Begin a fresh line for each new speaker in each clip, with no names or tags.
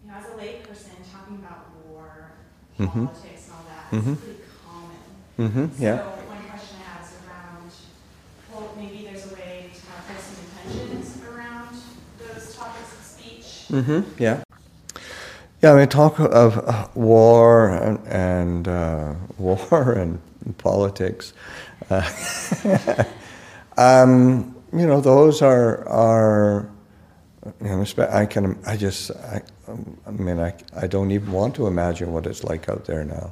as a layperson, talking about war,
Mm-hmm.
politics, and all that
Mm-hmm.
is pretty common.
Mm-hmm. Yeah.
So one question I have is around, well, maybe there's a way to have some intentions around those topics of speech.
Mm-hmm. Yeah. Yeah, I mean, talk of war and war and politics. Uh, those are I don't even want to imagine what it's like out there now.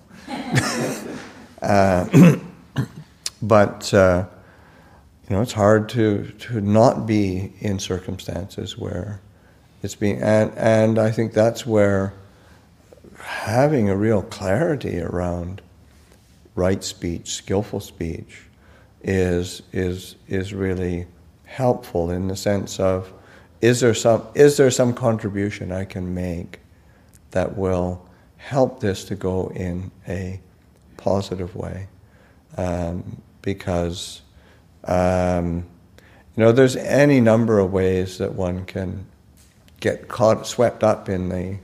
But it's hard to not be in circumstances where it's being, and I think that's where having a real clarity around right speech, skillful speech, is really helpful in the sense of, is there some contribution I can make that will help this to go in a positive way? Because there's any number of ways that one can get swept up in the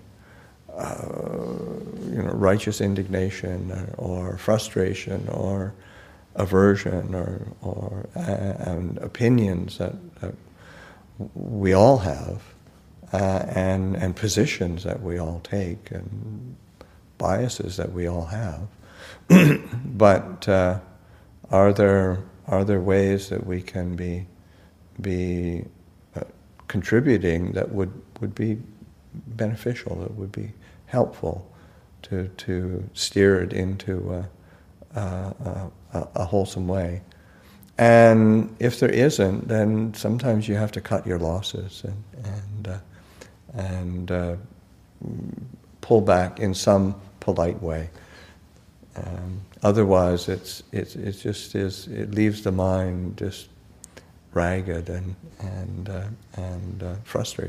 righteous indignation or frustration or aversion or and opinions that we all have, and positions that we all take and biases that we all have. But are there ways that we can be contributing that would be beneficial, that would be helpful to steer it into a wholesome way? And if there isn't, then sometimes you have to cut your losses and pull back in some polite way. Otherwise, it leaves the mind just ragged and frustrated.